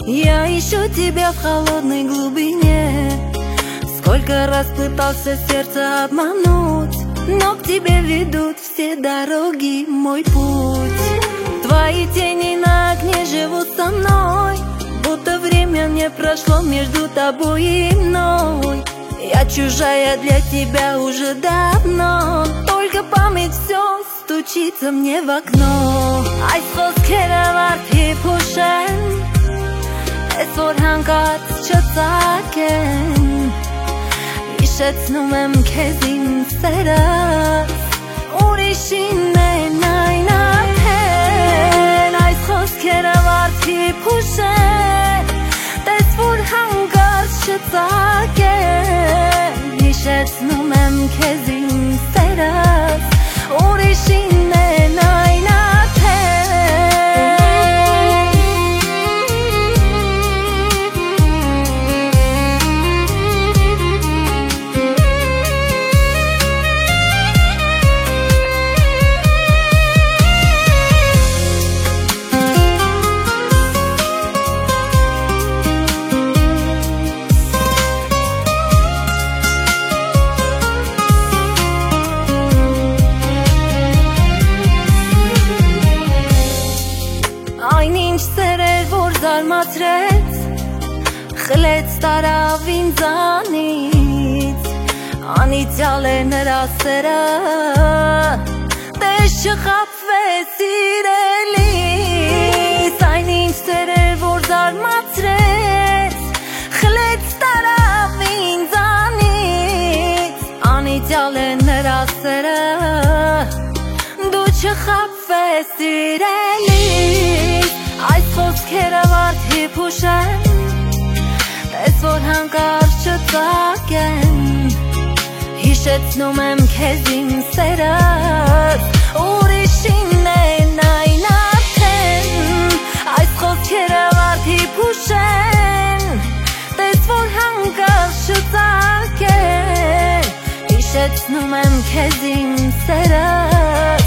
Я ищу тебя в холодной глубине. Сколько раз пытался сердце обмануть, но к тебе ведут все дороги, мой путь. Твои тени на окне живут со мной, будто время не прошло между тобой и мной. Я чужая для тебя уже давно, только память все стучится мне в окно. Այս խոսքերը վարդի փուշեն, ես որ հանկարծ չծագեն, հիշեցնում եմ քեզ իմ սերս, ուրիշին են այն արդեն։ Այս խոսքերը վարդի փուշեն, տես որ հանկարծ չծագեն, հիշեցնում եմ քեզ իմ սերս, ուրիշին են այն զարմացրեց, խլեց տարավ ինձանից, անիծյալ է նրա սերը, տես չխաբվես իրելիս, այն ինչ սեր էր, որ զարմացրեց, խլեց տարավ ինձանից, անիծյալ է նրա սերը, դու չխաբվես իրելիս։ Այս խոսքերը վարդի փուշեն, տես որ հանկարծ չծագեն, հիշեցնում եմ քեզ իմ սերս, ուրիշին են այն արդեն։ Այս խոսքերը վարդի փուշեն, տես որ հանկարծ չծագեն, հիշեցնում եմ քեզ իմ սերս,